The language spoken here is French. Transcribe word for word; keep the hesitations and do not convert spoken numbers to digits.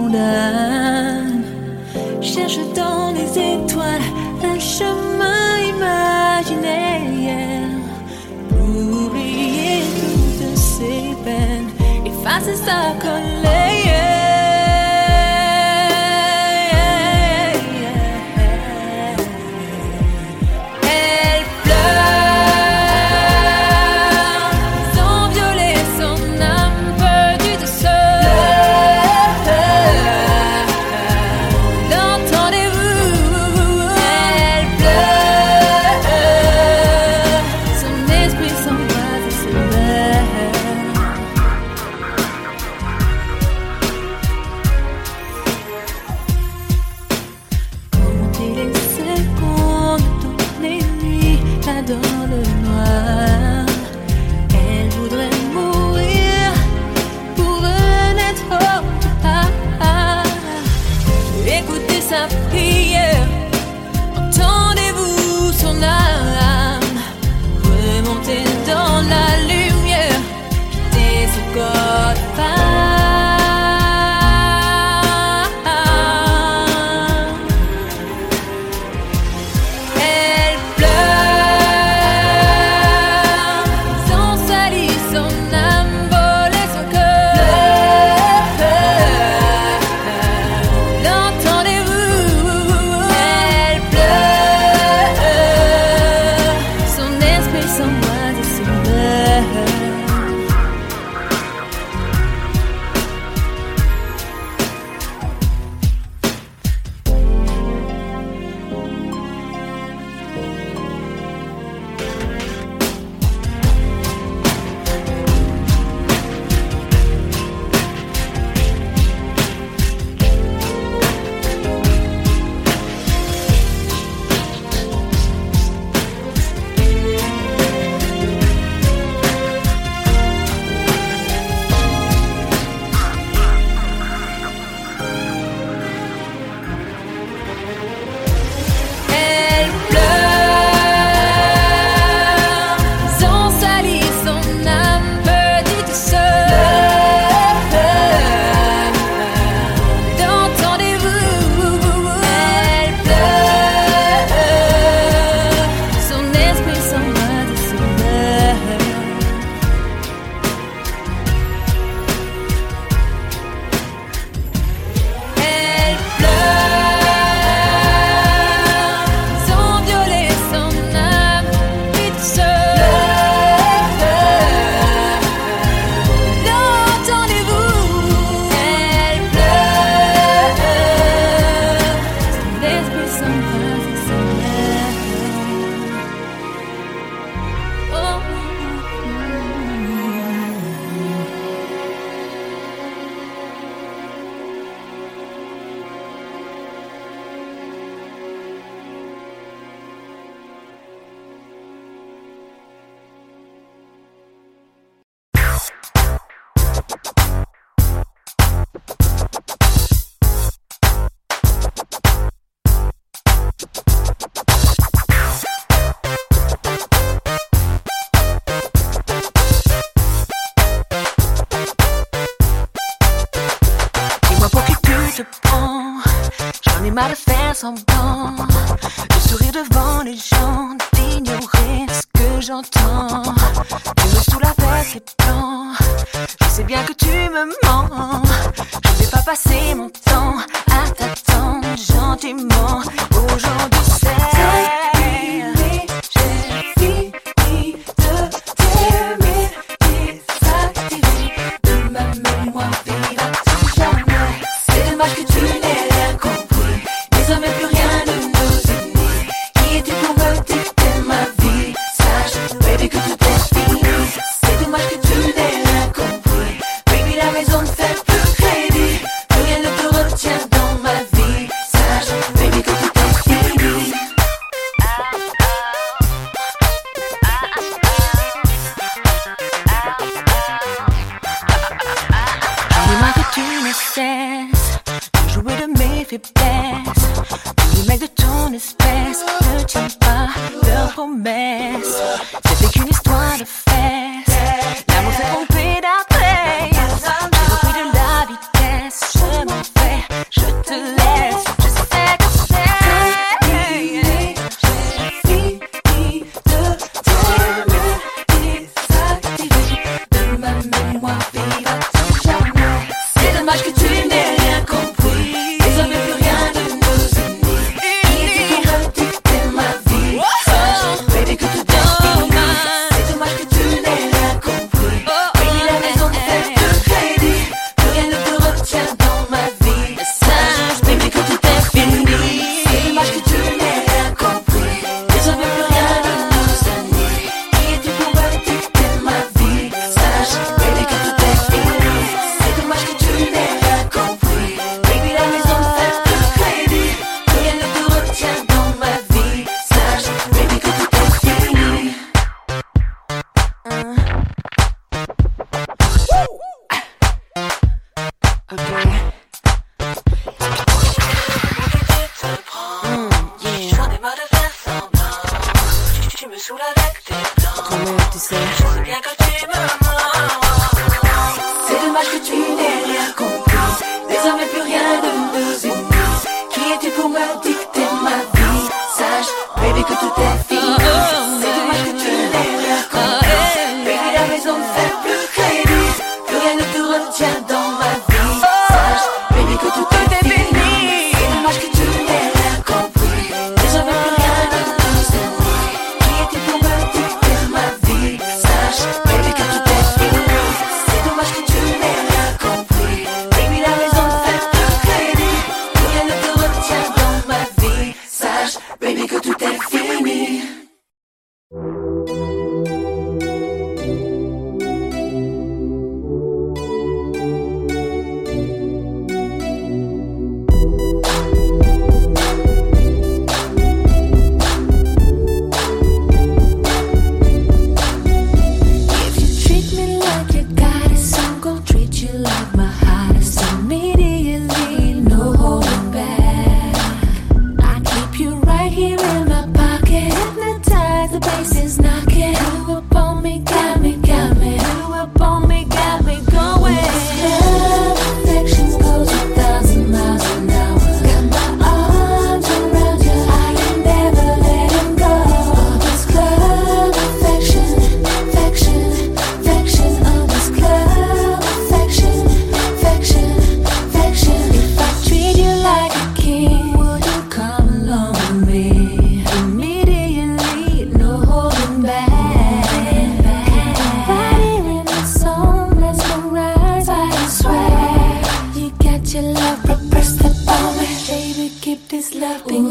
condamne. Cherche dans les étoiles un chemin imaginaire pour oublier toutes ces peines, effacer sa colère. Mal de faire semblant, de sourire devant les gens, d'ignorer ce que j'entends. Tu me saoules avec les plans, je sais bien que tu me mens. Je ne vais pas passer mon temps à t'attendre gentiment. Aujourd'hui c'est j'ai fini de t'aimer, désactivé de ma mémoire vive à tout jamais. C'est dommage que tu n'aies rien compris. Désormais plus rien ne nous unit. Qui es-tu pour me dicter ma vie? Sache, baby, que tout est fini. C'est dommage que tu n'aies rien compris. Baby, la maison ne fait plus crédit. Plus rien ne te retient dans ma vie. Sache, baby, que tout est fini. J'en ai marre que tu ne cesses de jouer de mes faiblesses. Les mecs de ton espèce ne tiennent pas leurs promesses. C'était qu'une histoire de fesses. L'amour s'est trompé d'adresse. J'ai repris de la vitesse. Je m'en vais Comment tu sais? Bien que tu me mens. C'est dommage que tu n'aies rien compris. Désormais plus rien ne nous unit. Qui es-tu pour me dicter ma vie? Sache, baby, que tout est fini. C'est dommage que tu n'aies rien compris. Baby, la raison ne fait plus crédit. Plus rien ne te retient dans ma vie. Sache, baby, que tout est fini. C'est dommage que tu n'aies rien compris. Désormais plus rien ne nous unit. Qui es-tu pour me dicter ma vie? Sache, baby, que tout est fini. C'est dommage que tu n'aies rien compris. Baby, la raison ne fait plus crédit. Plus rien ne te retient dans ma vie. Sache, baby, que tout est fini. If you treat me like your goddess, I'm gon' treat you like my hottest. Immediately, no holding back. I keep you right here in my pocket. Hypnotized, the bass is knocking. You up on me, got me, got me. You up on me, got me going. Love affections goes a thousand miles an hour. Got my arms around you, I ain't never letting go. All this club affection, affection, affection. All this club affection, affection, affection. If I treat you like a king, would you come along with me? Immediately, no holding back. Right here in the song, mesmerized by the swag. You got your love, press up on me. Baby, keep this love thing